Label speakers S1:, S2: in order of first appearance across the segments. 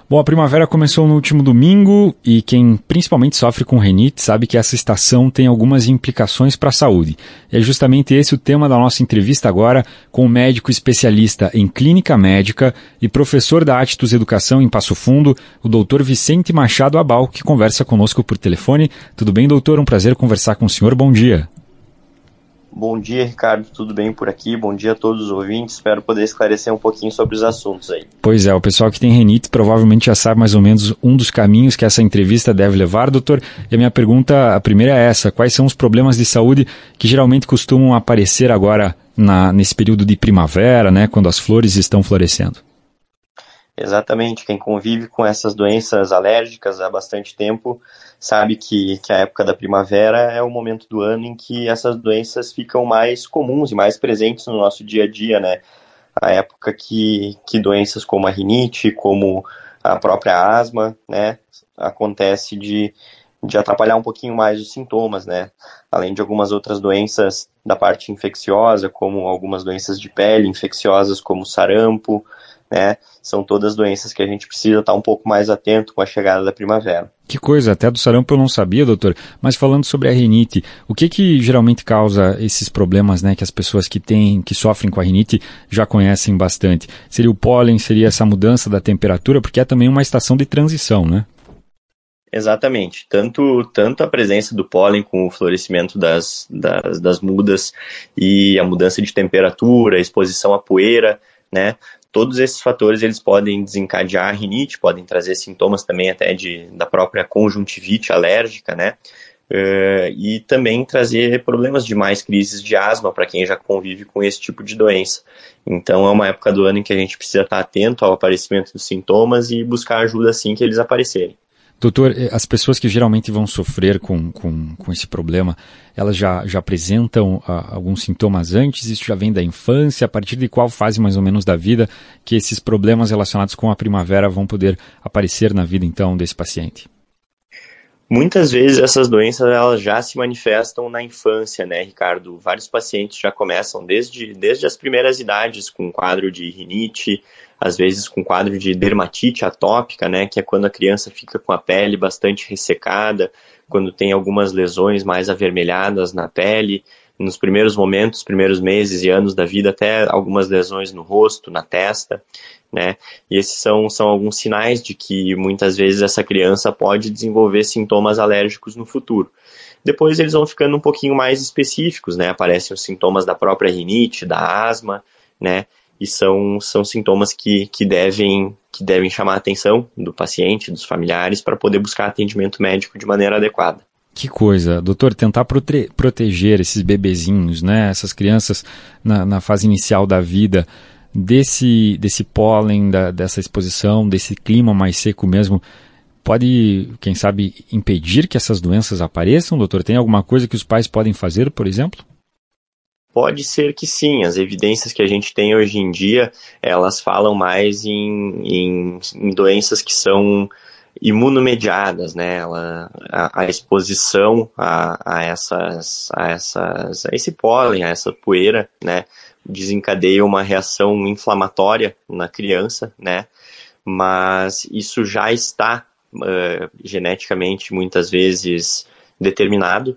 S1: Bom, a primavera começou no último domingo e quem principalmente sofre com rinite sabe que essa estação tem algumas implicações para a saúde. É justamente esse o tema da nossa entrevista agora com o médico especialista em clínica médica e professor da Actus Educação em Passo Fundo, o doutor Vicente Machado Abal, que conversa conosco por telefone. Tudo bem, doutor? Um prazer conversar com o senhor. Bom dia.
S2: Bom dia, Ricardo. Tudo bem por aqui? Bom dia a todos os ouvintes. Espero poder esclarecer um pouquinho sobre os assuntos aí.
S1: Pois é, o pessoal que tem rinite provavelmente já sabe mais ou menos um dos caminhos que essa entrevista deve levar, doutor. E a minha pergunta, a primeira é essa: quais são os problemas de saúde que geralmente costumam aparecer agora nesse período de primavera, né, quando as flores estão florescendo?
S2: Exatamente. Quem convive com essas doenças alérgicas há bastante tempo sabe que a época da primavera é o momento do ano em que essas doenças ficam mais comuns e mais presentes no nosso dia a dia, né? A época que doenças como a rinite, como a própria asma, né, acontece de atrapalhar um pouquinho mais os sintomas, né? Além de algumas outras doenças da parte infecciosa, como algumas doenças de pele infecciosas, como sarampo, né? São todas doenças que a gente precisa estar um pouco mais atento com a chegada da primavera.
S1: Que coisa, até do sarampo eu não sabia, doutor. Mas falando sobre a rinite, o que geralmente causa esses problemas, né, que as pessoas que sofrem com a rinite já conhecem bastante? Seria o pólen, seria essa mudança da temperatura, porque é também uma estação de transição, né?
S2: Exatamente. Tanto a presença do pólen com o florescimento das mudas e a mudança de temperatura, a exposição à poeira, né? Todos esses fatores eles podem desencadear a rinite, podem trazer sintomas também até da própria conjuntivite alérgica, né? E também trazer problemas de mais crises de asma para quem já convive com esse tipo de doença. Então é uma época do ano em que a gente precisa estar atento ao aparecimento dos sintomas e buscar ajuda assim que eles aparecerem.
S1: Doutor, as pessoas que geralmente vão sofrer com esse problema, elas já apresentam alguns sintomas antes? Isso já vem da infância? A partir de qual fase mais ou menos da vida que esses problemas relacionados com a primavera vão poder aparecer na vida então desse paciente?
S2: Muitas vezes essas doenças elas já se manifestam na infância, né, Ricardo? Vários pacientes já começam desde as primeiras idades com quadro de rinite, às vezes com quadro de dermatite atópica, né, que é quando a criança fica com a pele bastante ressecada, quando tem algumas lesões mais avermelhadas na pele, nos primeiros momentos, primeiros meses e anos da vida, até algumas lesões no rosto, na testa, né? E esses são alguns sinais de que muitas vezes essa criança pode desenvolver sintomas alérgicos no futuro. Depois eles vão ficando um pouquinho mais específicos, né? Aparecem os sintomas da própria rinite, da asma, né? E são sintomas que devem chamar a atenção do paciente, dos familiares, para poder buscar atendimento médico de maneira adequada.
S1: Que coisa, doutor, tentar proteger esses bebezinhos, né? Essas crianças na fase inicial da vida, desse pólen, dessa exposição, desse clima mais seco mesmo, pode, quem sabe, impedir que essas doenças apareçam, doutor? Tem alguma coisa que os pais podem fazer, por exemplo?
S2: Pode ser que sim. As evidências que a gente tem hoje em dia, elas falam mais em doenças que são imunomediadas, né? A exposição a esse pólen, a essa poeira, né? Desencadeia uma reação inflamatória na criança, né? Mas isso já está geneticamente muitas vezes determinado.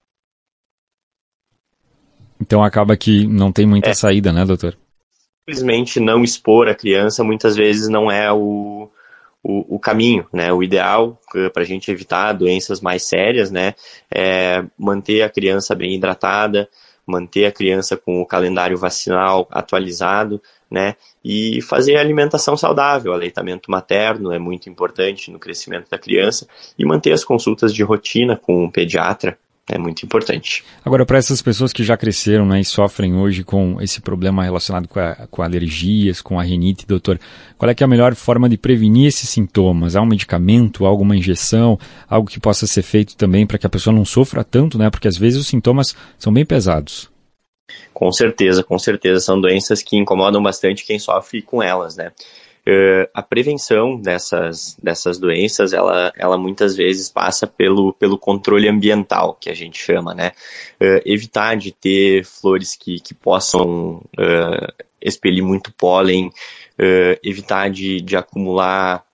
S1: Então acaba que não tem muita saída, né, doutor?
S2: Simplesmente não expor a criança muitas vezes não é o caminho, né? O ideal para a gente evitar doenças mais sérias, né, é manter a criança bem hidratada, manter a criança com o calendário vacinal atualizado, né, e fazer alimentação saudável. Aleitamento materno é muito importante no crescimento da criança e manter as consultas de rotina com o pediatra é muito importante.
S1: Agora, para essas pessoas que já cresceram, né, e sofrem hoje com esse problema relacionado com alergias, com a rinite, doutor, qual é que é a melhor forma de prevenir esses sintomas? Há um medicamento, há alguma injeção, algo que possa ser feito também para que a pessoa não sofra tanto, né? Porque às vezes os sintomas são bem pesados.
S2: Com certeza. São doenças que incomodam bastante quem sofre com elas, né? A prevenção dessas doenças, ela muitas vezes passa pelo controle ambiental, que a gente chama, né? Evitar de ter flores que possam expelir muito pólen, evitar de acumular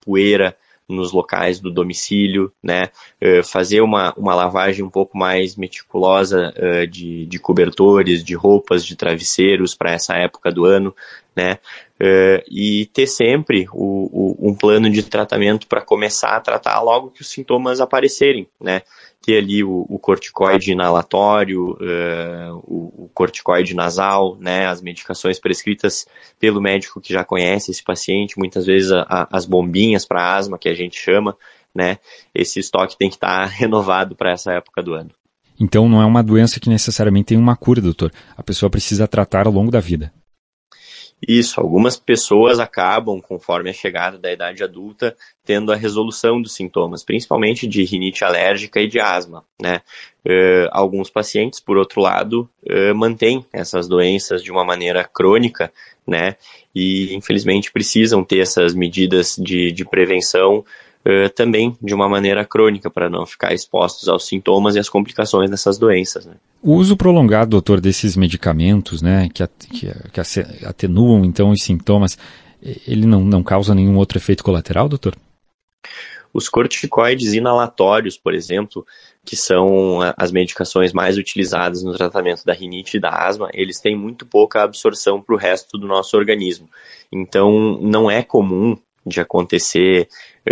S2: poeira nos locais do domicílio, né? Fazer uma lavagem um pouco mais meticulosa de cobertores, de roupas, de travesseiros para essa época do ano, né? E ter sempre um plano de tratamento para começar a tratar logo que os sintomas aparecerem, né? Ter ali o corticoide inalatório, o corticoide nasal, né? As medicações prescritas pelo médico que já conhece esse paciente, muitas vezes as bombinhas para asma, que a gente chama, né? Esse estoque tem que estar renovado para essa época do ano.
S1: Então não é uma doença que necessariamente tem uma cura, doutor. A pessoa precisa tratar ao longo da vida.
S2: Isso, algumas pessoas acabam, conforme a chegada da idade adulta, tendo a resolução dos sintomas, principalmente de rinite alérgica e de asma, né? Alguns pacientes, por outro lado, mantêm essas doenças de uma maneira crônica, né? E, infelizmente, precisam ter essas medidas de prevenção também de uma maneira crônica, para não ficar expostos aos sintomas e às complicações dessas doenças, né?
S1: O uso prolongado, doutor, desses medicamentos, né, que atenuam, então, os sintomas, ele não causa nenhum outro efeito colateral, doutor?
S2: Os corticoides inalatórios, por exemplo, que são as medicações mais utilizadas no tratamento da rinite e da asma, eles têm muito pouca absorção para o resto do nosso organismo. Então, não é comum de acontecer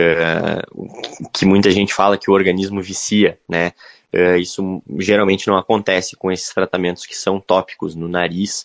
S2: que muita gente fala que o organismo vicia, né? Isso geralmente não acontece com esses tratamentos que são tópicos no nariz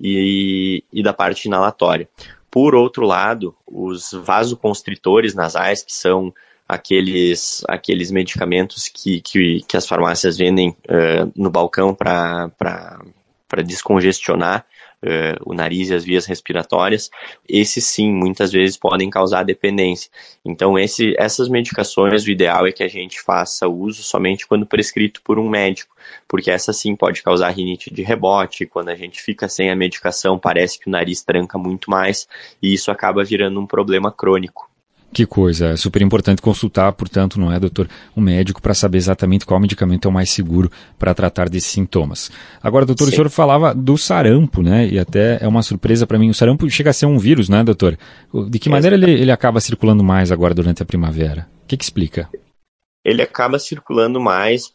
S2: e da parte inalatória. Por outro lado, os vasoconstritores nasais, que são aqueles medicamentos que as farmácias vendem no balcão para descongestionar o nariz e as vias respiratórias, esses sim, muitas vezes podem causar dependência. Então, essas medicações, o ideal é que a gente faça uso somente quando prescrito por um médico, porque essa sim pode causar rinite de rebote. Quando a gente fica sem a medicação, parece que o nariz tranca muito mais, e isso acaba virando um problema crônico.
S1: Que coisa, é super importante consultar, portanto, não é, doutor, um médico para saber exatamente qual medicamento é o mais seguro para tratar desses sintomas. Agora, doutor, Sim. O senhor falava do sarampo, né, e até é uma surpresa para mim, o sarampo chega a ser um vírus, né, doutor? De que maneira ele acaba circulando mais agora durante a primavera? O que explica?
S2: Ele acaba circulando mais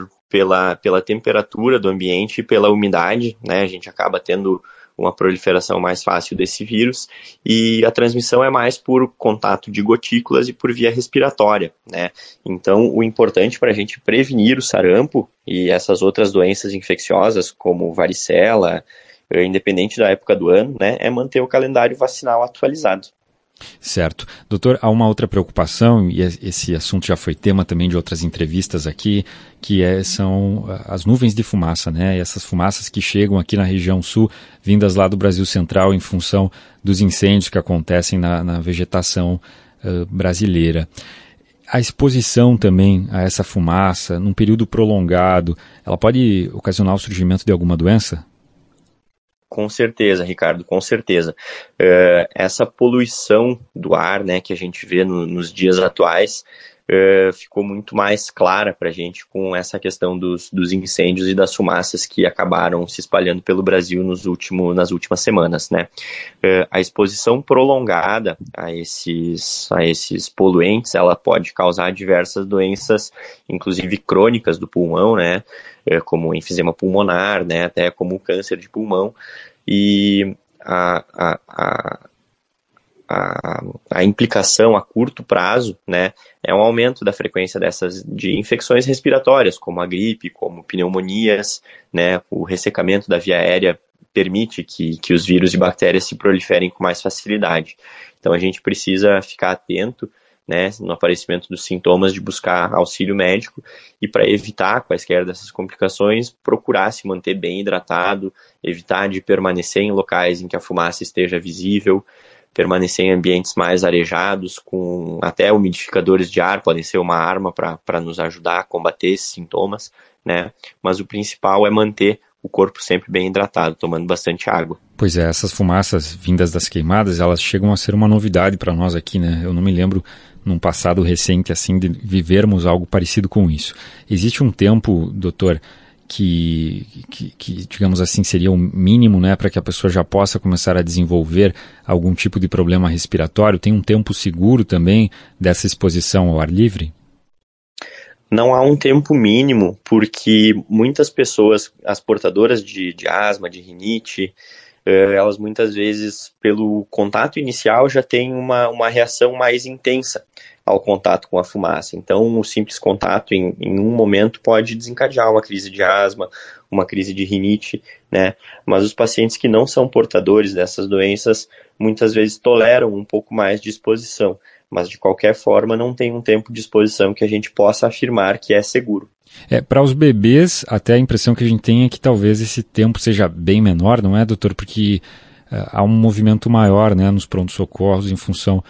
S2: pela temperatura do ambiente e pela umidade, né, a gente acaba tendo uma proliferação mais fácil desse vírus, e a transmissão é mais por contato de gotículas e por via respiratória, né? Então, o importante para a gente prevenir o sarampo e essas outras doenças infecciosas, como varicela, independente da época do ano, né, é manter o calendário vacinal atualizado.
S1: Certo. Doutor, há uma outra preocupação, e esse assunto já foi tema também de outras entrevistas aqui, que são as nuvens de fumaça, né? E essas fumaças que chegam aqui na região sul, vindas lá do Brasil Central em função dos incêndios que acontecem na vegetação brasileira. A exposição também a essa fumaça, num período prolongado, ela pode ocasionar o surgimento de alguma doença?
S2: Com certeza, Ricardo, com certeza. Essa poluição do ar, né, que a gente vê nos dias atuais, ficou muito mais clara para a gente com essa questão dos incêndios e das fumaças que acabaram se espalhando pelo Brasil nas últimas semanas, né? A exposição prolongada a esses poluentes, ela pode causar diversas doenças, inclusive crônicas do pulmão, né? Como enfisema pulmonar, né? Até como câncer de pulmão. E a implicação a curto prazo, né, é um aumento da frequência de infecções respiratórias, como a gripe, como pneumonias, né, o ressecamento da via aérea permite que os vírus e bactérias se proliferem com mais facilidade. Então a gente precisa ficar atento, né, no aparecimento dos sintomas, de buscar auxílio médico, e para evitar quaisquer dessas complicações, procurar se manter bem hidratado, evitar de permanecer em locais em que a fumaça esteja visível, permanecer em ambientes mais arejados, com até umidificadores de ar, podem ser uma arma para nos ajudar a combater esses sintomas, né? Mas o principal é manter o corpo sempre bem hidratado, tomando bastante água.
S1: Pois é, essas fumaças vindas das queimadas, elas chegam a ser uma novidade para nós aqui, né? Eu não me lembro, num passado recente, assim, de vivermos algo parecido com isso. Existe um tempo, doutor, que, digamos assim, seria o mínimo, né, para que a pessoa já possa começar a desenvolver algum tipo de problema respiratório? Tem um tempo seguro também dessa exposição ao ar livre?
S2: Não há um tempo mínimo, porque muitas pessoas, as portadoras de asma, de rinite, elas muitas vezes, pelo contato inicial, já têm uma reação mais intensa ao contato com a fumaça. Então, o simples contato em um momento pode desencadear uma crise de asma, uma crise de rinite, né? Mas os pacientes que não são portadores dessas doenças, muitas vezes toleram um pouco mais de exposição, mas de qualquer forma não tem um tempo de exposição que a gente possa afirmar que é seguro.
S1: Para os bebês, até a impressão que a gente tem é que talvez esse tempo seja bem menor, não é, doutor? Porque há um movimento maior, né, nos pronto-socorros em função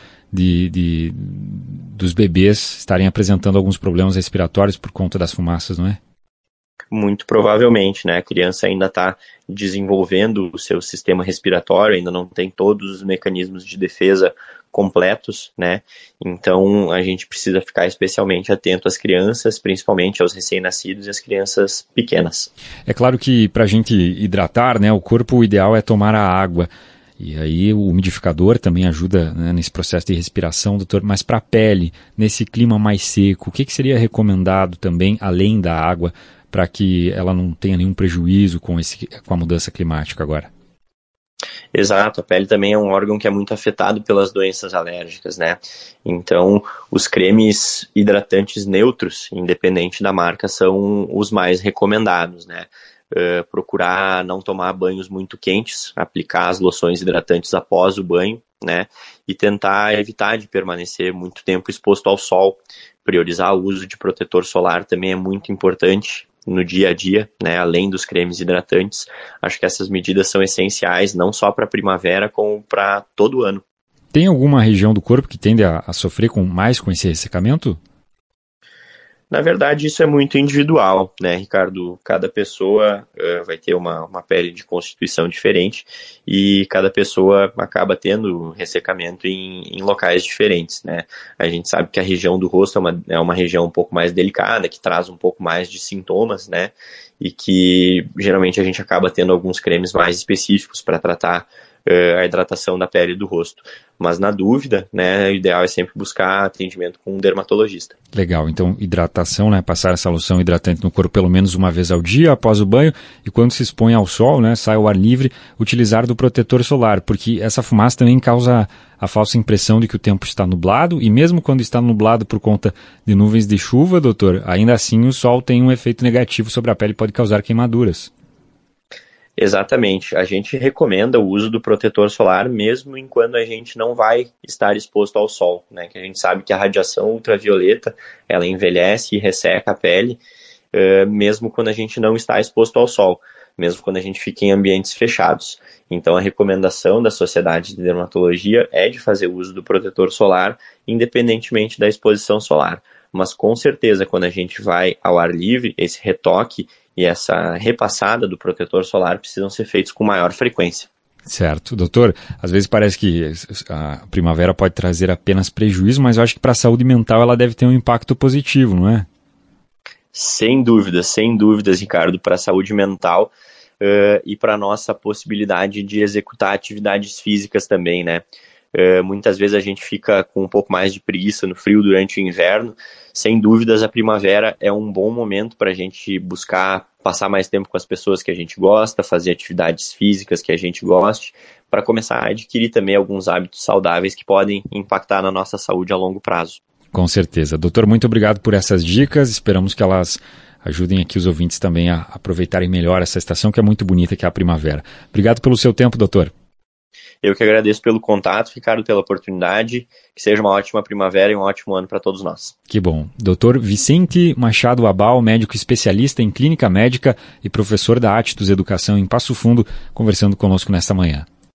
S1: dos bebês estarem apresentando alguns problemas respiratórios por conta das fumaças, não é?
S2: Muito provavelmente, né? A criança ainda está desenvolvendo o seu sistema respiratório, ainda não tem todos os mecanismos de defesa completos, né? Então a gente precisa ficar especialmente atento às crianças, principalmente aos recém-nascidos e às crianças pequenas.
S1: É claro que para a gente hidratar, né, o corpo, o ideal é tomar a água. E aí o umidificador também ajuda, né, nesse processo de respiração, doutor. Mas para a pele, nesse clima mais seco, o que seria recomendado também, além da água, para que ela não tenha nenhum prejuízo com a mudança climática agora?
S2: Exato, a pele também é um órgão que é muito afetado pelas doenças alérgicas, né? Então, os cremes hidratantes neutros, independente da marca, são os mais recomendados, né? Procurar não tomar banhos muito quentes, aplicar as loções hidratantes após o banho, né? E tentar evitar de permanecer muito tempo exposto ao sol. Priorizar o uso de protetor solar também é muito importante no dia a dia, né? Além dos cremes hidratantes. Acho que essas medidas são essenciais, não só para a primavera, como para todo o ano.
S1: Tem alguma região do corpo que tende a sofrer mais com esse ressecamento?
S2: Na verdade, isso é muito individual, né, Ricardo? Cada pessoa vai ter uma pele de constituição diferente e cada pessoa acaba tendo ressecamento em locais diferentes, né? A gente sabe que a região do rosto é uma região um pouco mais delicada, que traz um pouco mais de sintomas, né? E que geralmente a gente acaba tendo alguns cremes mais específicos para tratar a hidratação da pele do rosto. Mas na dúvida, né, o ideal é sempre buscar atendimento com um dermatologista.
S1: Legal, então hidratação, né, passar essa loção hidratante no corpo pelo menos uma vez ao dia após o banho e quando se expõe ao sol, né, sai ao ar livre, utilizar do protetor solar, porque essa fumaça também causa a falsa impressão de que o tempo está nublado e mesmo quando está nublado por conta de nuvens de chuva, doutor, ainda assim o sol tem um efeito negativo sobre a pele e pode causar queimaduras.
S2: Exatamente. A gente recomenda o uso do protetor solar mesmo enquanto a gente não vai estar exposto ao sol, né? Que a gente sabe que a radiação ultravioleta, ela envelhece e resseca a pele, mesmo quando a gente não está exposto ao sol, mesmo quando a gente fica em ambientes fechados. Então a recomendação da Sociedade de Dermatologia é de fazer uso do protetor solar, independentemente da exposição solar. Mas com certeza, quando a gente vai ao ar livre, esse retoque e essa repassada do protetor solar precisam ser feitos com maior frequência.
S1: Certo. Doutor, às vezes parece que a primavera pode trazer apenas prejuízo, mas eu acho que para a saúde mental ela deve ter um impacto positivo, não é?
S2: Sem dúvidas, Ricardo, para a saúde mental e para a nossa possibilidade de executar atividades físicas também, né? Muitas vezes a gente fica com um pouco mais de preguiça no frio durante o inverno. Sem dúvidas, a primavera é um bom momento para a gente buscar passar mais tempo com as pessoas que a gente gosta, fazer atividades físicas que a gente goste, para começar a adquirir também alguns hábitos saudáveis que podem impactar na nossa saúde a longo prazo.
S1: Com certeza. Doutor, muito obrigado por essas dicas. Esperamos que elas ajudem aqui os ouvintes também a aproveitarem melhor essa estação que é muito bonita, que é a primavera. Obrigado pelo seu tempo, doutor.
S2: Eu que agradeço pelo contato, Ricardo, pela oportunidade. Que seja uma ótima primavera e um ótimo ano para todos nós.
S1: Que bom. Dr. Vicente Machado Abal, médico especialista em clínica médica e professor da Actus Educação em Passo Fundo, conversando conosco nesta manhã.